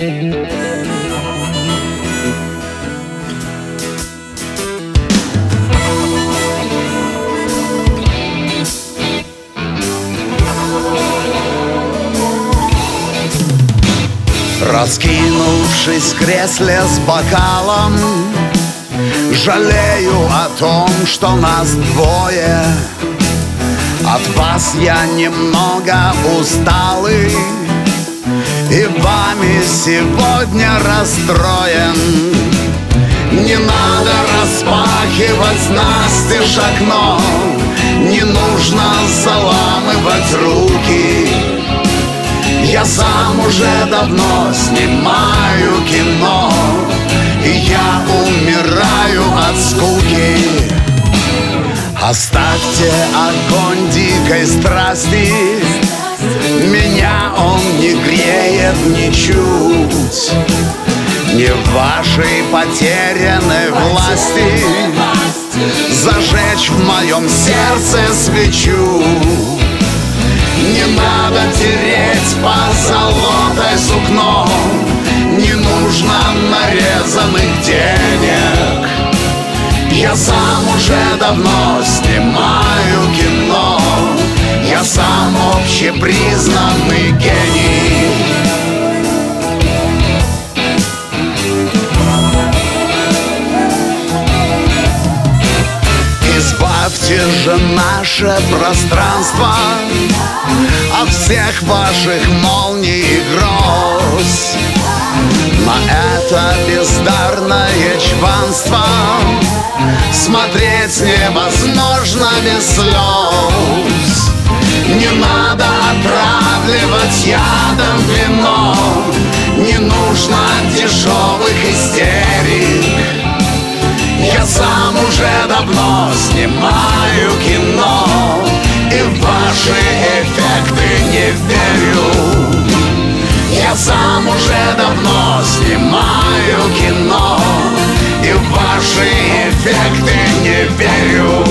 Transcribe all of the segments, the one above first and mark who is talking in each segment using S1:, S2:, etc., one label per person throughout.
S1: Раскинувшись в кресле с бокалом, жалею о том, что нас двое. От вас я немного усталый и вами сегодня расстроен. Не надо распахивать настежь окно, не нужно заламывать руки. Я сам уже давно снимаю кино, и я умираю от скуки. Оставьте огонь дикой страсти, меня он не греет ничуть. Не в вашей потерянной власти зажечь в моем сердце свечу. Не надо тереть позолотой сукно, не нужно нарезанных денег. Я сам уже давно снимаю кино, я сам общепризнанный гений. Избавьте же наше пространство от всех ваших молний и гроз. На это бездарное чванство смотреть невозможно без слез. Не надо отравливать ядом вино, не нужно дешевых истерик. Я сам уже давно снимаю кино, и в ваши эффекты не верю. Я сам уже давно снимаю кино, и в ваши эффекты не верю.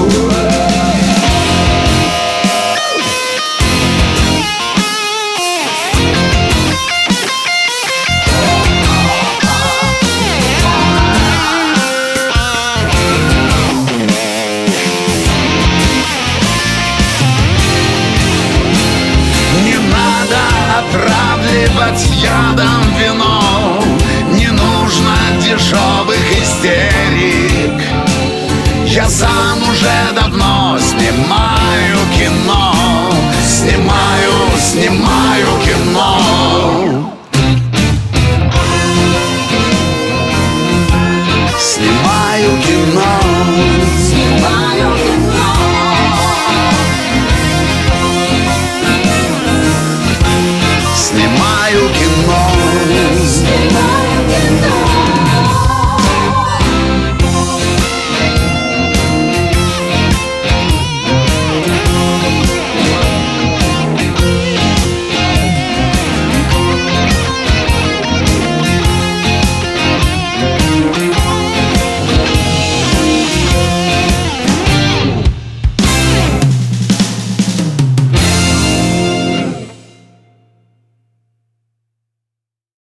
S1: Отравливать ядом вино, не нужно дешевых истерик. Я сам уже давно снимаю кино, снимаю